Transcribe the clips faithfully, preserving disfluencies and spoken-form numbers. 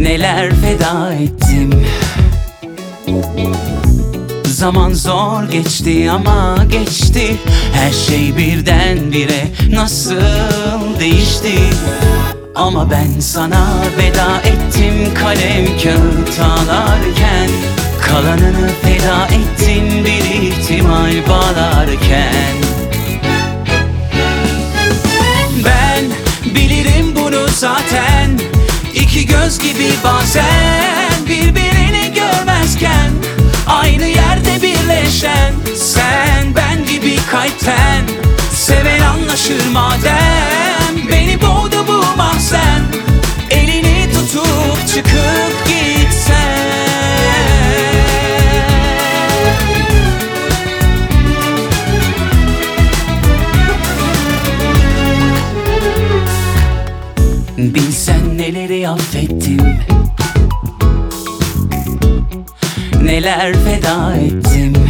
Neler feda ettim. Zaman zor geçti ama geçti. Her şey birdenbire nasıl değişti. Ama ben sana veda ettim, kalem kağıt ağlarken. Kalanını feda ettin bir ihtimal bağlarken. Ben bilirim bunu zaten. İki göz gibi bazen birbirini görmezken aynı yerde birleşen, sen ben gibi kalpten seven anlaşır madem. Beni boğdu bu mahzen, elini tutup çıkıp gitsen. Bilsen neleri affettim, neler feda ettim.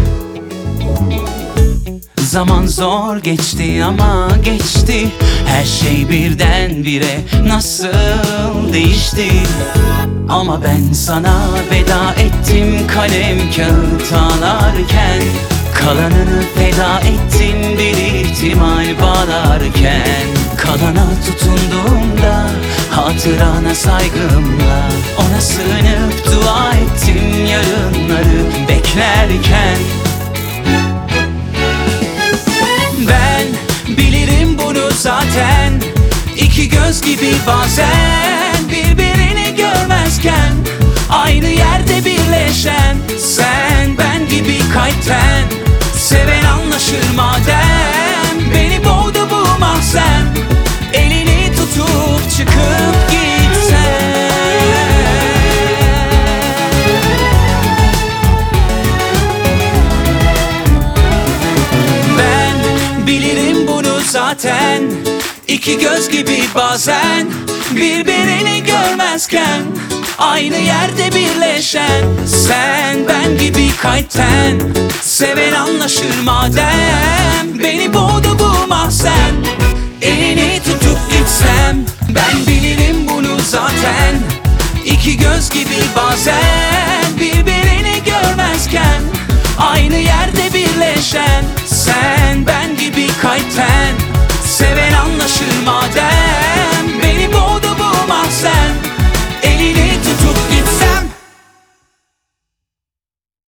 Zaman zor geçti ama geçti. Her şey birdenbire nasıl değişti. Ama ben sana veda ettim, kalem kağıt ağlarken. Kalanını feda ettin bir ihtimal bağlarken. Kalana tutunduğumda hatırana saygımla ona sığınıp dua ettim yarınları beklerken. Ben bilirim bunu zaten. İki göz gibi bazen birbirini görmezken aynı yerde birleşen, sen ben gibi kalpten seven anlaşır madem. Beni boğdu bu mahzen, elini tutup çıkıp gitsen. Ben bilirim bunu zaten. İki göz gibi bazen birbirini görmezken aynı yerde birleşen, sen ben gibi kalpten seven anlaşır madem. Beni boğdu bu mahzen, elini tutup gitsem. Ben bilirim bunu zaten. İki göz gibi bazen birbirini görmezken aynı yerde birleşen, sen ben gibi kalpten seven anlaşır madem. Beni boğdu bu mahzen,